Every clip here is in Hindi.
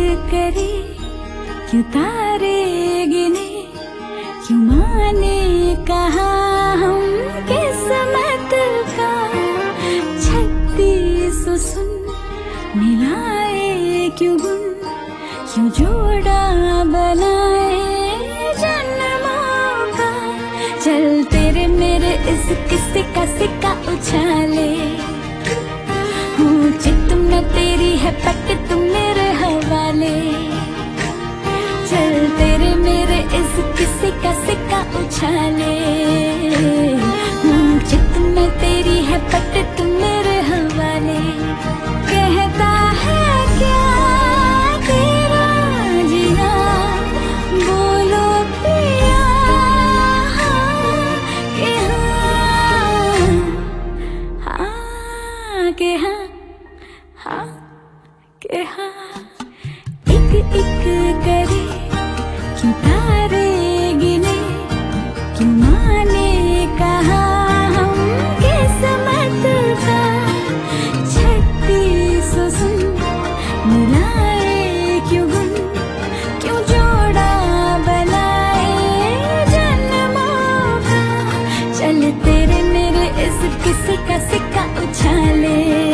करे, क्यों तारे गिने, क्यों माने कहा हम किस्मत का 36 सुन मिलाए क्यों गुन, क्यों जोड़ा बनाए जन्मों का। चल तेरे मेरे इस किस्से का सिक्का उछाले, हूँ चित में तेरी है पट तुम मेरे हवाले। चल तेरे मेरे इस किस्से का सिक्का उछाले, हूँ चित में तेरी है पट तुम मेरे हवाले। कहता है क्या तेरा जीना, बोलो पिया कि हाँ कि हाँ, हाँ कि हाँ। एक एक करे, क्यों तारे गिने, क्यों माने कहा हम किस्मत का 36 सुन मिलाए क्यों गुन, क्यों जोड़ा बनाए जन्मों का। चल तेरे मेरे इस किस्से का सिक्का उछाले,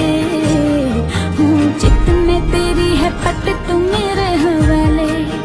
हूँ चित में तेरी है पट तुम मेरे हवाले।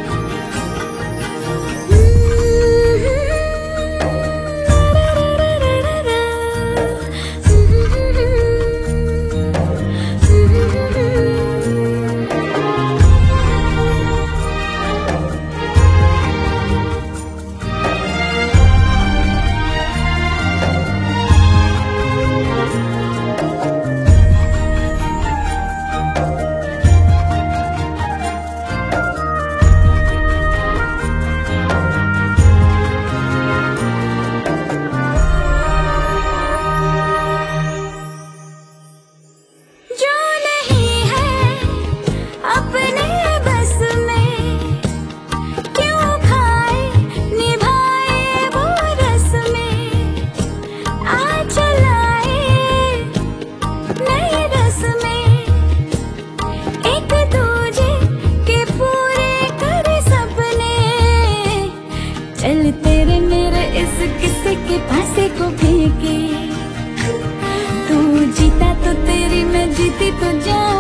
चल तेरे मेरे इस किस्से के पासे को फेंके, तू जीता तो तेरी मैं जीती तो जा।